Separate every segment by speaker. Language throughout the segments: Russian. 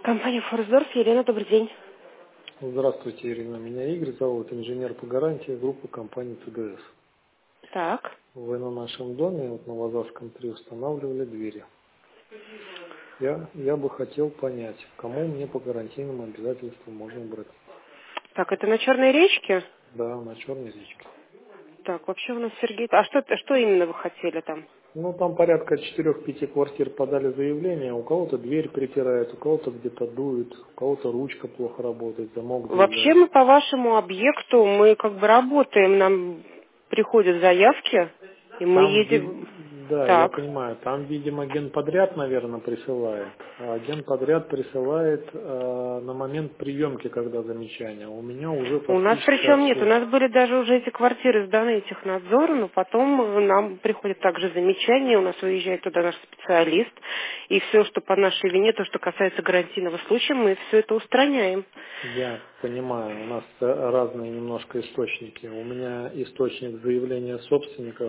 Speaker 1: Компания Форсдорф, Елена, добрый день.
Speaker 2: Здравствуйте, Ирина. Меня Игорь зовут, инженер по гарантии группы компании ТДС.
Speaker 1: Так.
Speaker 2: Вы на нашем доме, вот на Лазарском 3, устанавливали двери. Я бы хотел понять, к кому мне по гарантийным обязательствам можно обратиться.
Speaker 1: Так, это на Черной речке?
Speaker 2: Да, на Черной речке.
Speaker 1: Так, вообще у нас Сергей... А что именно вы хотели там?
Speaker 2: Ну, там порядка 4-5 квартир подали заявление. У кого-то дверь притирает, у кого-то где-то дует, у кого-то ручка плохо работает, замок
Speaker 1: Вообще
Speaker 2: заедает.
Speaker 1: мы по вашему объекту, мы как бы работаем, нам приходят заявки, и мы
Speaker 2: Там,
Speaker 1: едем...
Speaker 2: да, я
Speaker 1: Так.
Speaker 2: понимаю, там, видимо, генподряд, наверное, присылает. А генподряд присылает на момент приемки, когда замечания. У меня уже
Speaker 1: У нас
Speaker 2: фактически
Speaker 1: причем нет, у
Speaker 2: отсюда.
Speaker 1: нас были даже уже эти квартиры сданы технадзору, но потом нам приходят также замечания, у нас выезжает туда наш специалист, и все, что по нашей вине, то, что касается гарантийного случая, мы все это устраняем.
Speaker 2: Я понимаю, у нас разные немножко источники. У меня источник заявления собственников,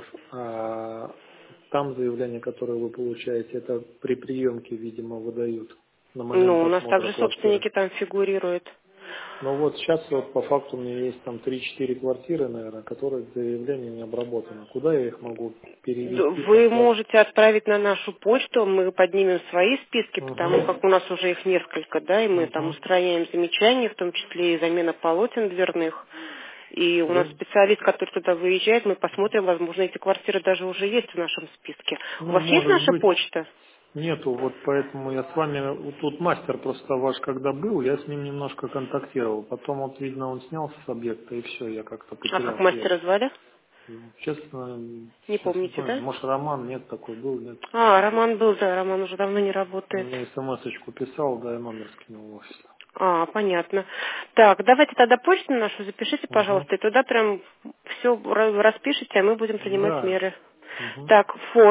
Speaker 2: а там заявление, которое вы получаете, это при приемке, видимо, выдают на момент
Speaker 1: Ну, у нас
Speaker 2: осмотра
Speaker 1: также
Speaker 2: квартиры.
Speaker 1: собственники там фигурируют.
Speaker 2: Ну вот сейчас вот по факту у меня есть там 3-4 квартиры, наверное, которые заявления не обработаны. Куда я их могу перевести,
Speaker 1: Вы
Speaker 2: послать?
Speaker 1: можете отправить на нашу почту, мы поднимем свои списки, потому
Speaker 2: Угу.
Speaker 1: как у нас уже их несколько, да, и мы там
Speaker 2: Угу.
Speaker 1: устраняем замечания, в том числе и замена полотен дверных. И у нас
Speaker 2: Вы?
Speaker 1: специалист, который туда выезжает, мы посмотрим, возможно, эти квартиры даже уже есть в нашем списке. У
Speaker 2: Ну,
Speaker 1: вас есть
Speaker 2: может
Speaker 1: наша
Speaker 2: быть,
Speaker 1: почта?
Speaker 2: нету, вот поэтому я с вами, вот тут мастер просто ваш когда был, я с ним немножко контактировал. Потом вот, видно, он снялся с объекта, и все, я как-то
Speaker 1: А как
Speaker 2: потерял связь.
Speaker 1: мастера звали?
Speaker 2: Ну, честно,
Speaker 1: Не
Speaker 2: сейчас не
Speaker 1: помните,
Speaker 2: помню,
Speaker 1: да?
Speaker 2: может, Роман, нет, такой был, нет.
Speaker 1: А, Роман был, да, Роман уже давно не работает.
Speaker 2: Мне смс-очку писал, да, я номер скинул в офис.
Speaker 1: А, понятно. Так, давайте тогда почту нашу запишите,
Speaker 2: Угу.
Speaker 1: пожалуйста, и туда прям все распишите, а мы будем принимать
Speaker 2: Да.
Speaker 1: меры.
Speaker 2: Угу.
Speaker 1: Так,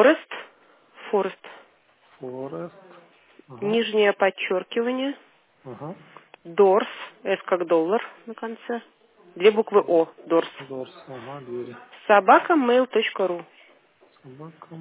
Speaker 1: Форест,
Speaker 2: Форест. Ага.
Speaker 1: нижнее подчеркивание,
Speaker 2: Ага.
Speaker 1: Дорс, С как доллар на конце, две буквы О, Дорс,
Speaker 2: Дорс. Ага, двери.
Speaker 1: собака mail.ru.
Speaker 2: Собака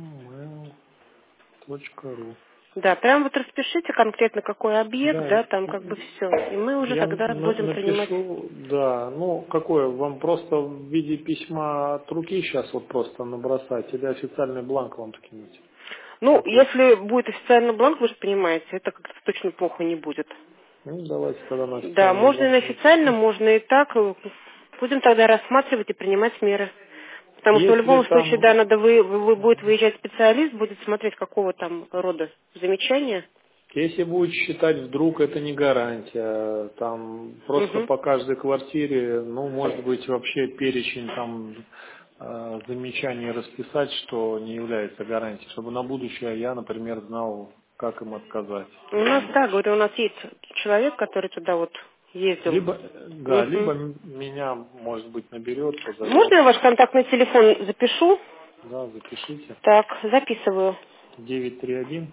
Speaker 2: mail.ru.
Speaker 1: Да, прям вот распишите конкретно, какой объект,
Speaker 2: Да,
Speaker 1: да, там как бы все. И мы уже
Speaker 2: я
Speaker 1: тогда будем принимать.
Speaker 2: напишу, да, ну, какое, вам просто в виде письма от руки сейчас вот просто набросать или официальный бланк вам скинуть?
Speaker 1: Ну,
Speaker 2: Какой?
Speaker 1: если будет официальный бланк, вы же понимаете, это как-то точно плохо не будет.
Speaker 2: Ну, давайте тогда на
Speaker 1: Да,
Speaker 2: официальный
Speaker 1: можно и на
Speaker 2: бланк
Speaker 1: официальном,
Speaker 2: напишу.
Speaker 1: можно и так. Будем тогда рассматривать и принимать меры. Потому что в
Speaker 2: Если
Speaker 1: любом случае,
Speaker 2: там
Speaker 1: да, надо будет выезжать специалист, будет смотреть, какого там рода замечания.
Speaker 2: Если будет считать, вдруг это не гарантия, там просто
Speaker 1: Угу.
Speaker 2: по каждой квартире, ну, может быть, вообще перечень там замечаний расписать, что не является гарантией, чтобы на будущее я, например, знал, как им отказать.
Speaker 1: У нас, да, говорю, у нас есть человек, который туда вот ездил.
Speaker 2: Либо, да,
Speaker 1: Угу.
Speaker 2: либо меня, может быть, наберет, позовет.
Speaker 1: Можно я ваш контактный телефон запишу?
Speaker 2: Да, запишите.
Speaker 1: Так, записываю.
Speaker 2: 931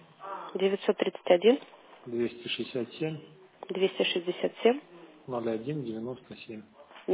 Speaker 1: 931
Speaker 2: 267
Speaker 1: 267
Speaker 2: 0197.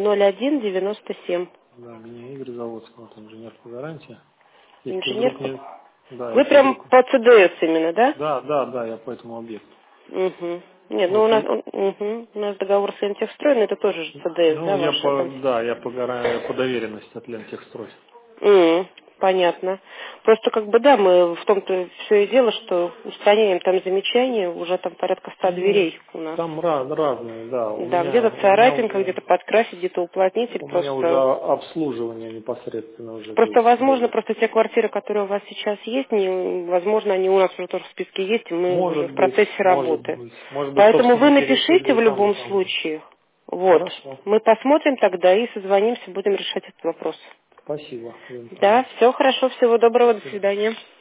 Speaker 1: 0197.
Speaker 2: Да, меня Игорь зовут, вот инженер по гарантии. Если вдруг
Speaker 1: Инженер.
Speaker 2: не... Да,
Speaker 1: Вы
Speaker 2: если
Speaker 1: прям
Speaker 2: вдруг...
Speaker 1: по ЦДС именно, да?
Speaker 2: Да, я по этому объекту.
Speaker 1: Угу. Нет, ну
Speaker 2: Вот,
Speaker 1: у нас договор с Антехстрой, но это тоже же ЦДС,
Speaker 2: ну,
Speaker 1: да, ваша там?
Speaker 2: я по доверенности от Лентехстрой.
Speaker 1: Понятно. Просто как бы да, мы в том-то все и дело, что устраняем там замечания, уже там порядка 100
Speaker 2: Ну,
Speaker 1: дверей у нас.
Speaker 2: там разные, да.
Speaker 1: Да, где-то царапинка, где-то подкрасить, где-то уплотнитель,
Speaker 2: у меня уже
Speaker 1: просто.
Speaker 2: обслуживание непосредственно уже, то
Speaker 1: Просто,
Speaker 2: есть
Speaker 1: возможно,
Speaker 2: будет.
Speaker 1: просто те квартиры, которые у вас сейчас есть, возможно, они у нас уже тоже в списке есть, и мы уже
Speaker 2: Может
Speaker 1: в
Speaker 2: быть,
Speaker 1: процессе
Speaker 2: может
Speaker 1: работы.
Speaker 2: быть. Может быть,
Speaker 1: Поэтому вы
Speaker 2: собственники
Speaker 1: напишите
Speaker 2: решили и
Speaker 1: в
Speaker 2: там, и
Speaker 1: любом
Speaker 2: там.
Speaker 1: случае. Вот.
Speaker 2: Хорошо.
Speaker 1: Мы посмотрим тогда и созвонимся, будем решать этот вопрос.
Speaker 2: Спасибо, Елена
Speaker 1: Да,
Speaker 2: Николаевна.
Speaker 1: все хорошо, всего
Speaker 2: До
Speaker 1: доброго, до
Speaker 2: свидания.
Speaker 1: свидания.